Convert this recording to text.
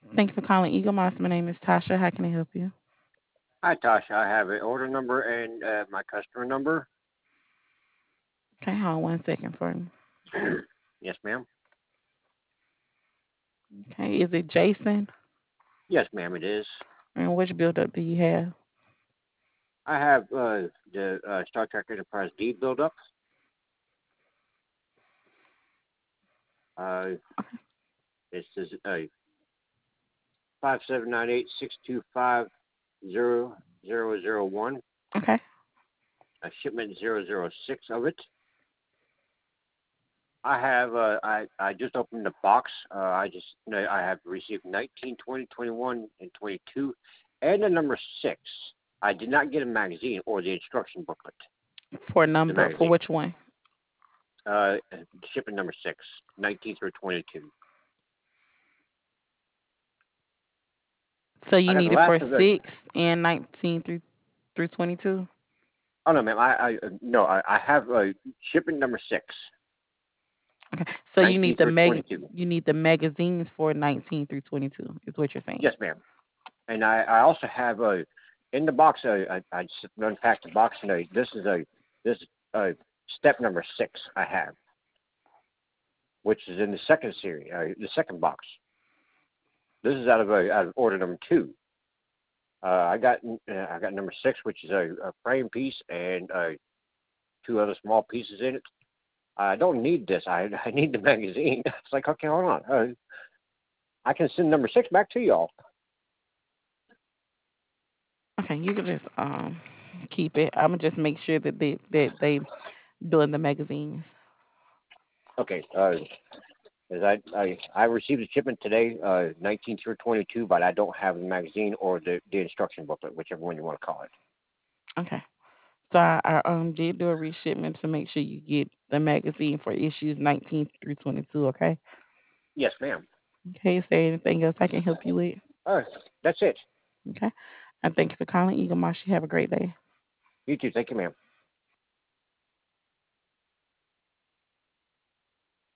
Thank you for calling Eagle Moss. My name is Tasha. How can I help you? Hi, Tasha. I have an order number and my customer number. Okay, hold on 1 second for me. Yes, ma'am. Okay, is it Jason? Yes, ma'am, it is. And which buildup do you have? I have the Star Trek Enterprise D buildup. Uh, this is 579862500001. Okay. Shipment 006 of it. I just opened the box. I have received 19, 20, 21, and 22, and the number 6. I did not get a magazine or the instruction booklet. For The number, for magazine. which one? Uh, Shipment number 6, 19 through 22. So you I got the need it for last of the. 6 and 19 through 22? Oh no, ma'am. No. I have shipment number 6, Okay. So 19 through 22. you need the magazines for 19 through 22 is what you're saying. Yes, ma'am. And I also have in the box. I just unpacked the box and this is step number 6 I have, which is in the second series, the second box. This is out of order number 2. I got number 6, which is a frame piece and 2 other small pieces in it. I don't need this. I need the magazine. It's like, okay, hold on. I can send number 6 back to y'all. Okay, you can just keep it. I'm gonna just make sure that they doing the magazines. Okay. As I received a shipment today, 19 through 22, but I don't have the magazine or the instruction booklet, whichever one you want to call it. Okay. So I did do a reshipment to make sure you get the magazine for issues 19 through 22. Okay. Yes, ma'am. Okay. Is there anything else I can help you with? Uh, that's it. Okay. And thank you for calling Eagle Moss. You have a great day. You too. Thank you, ma'am.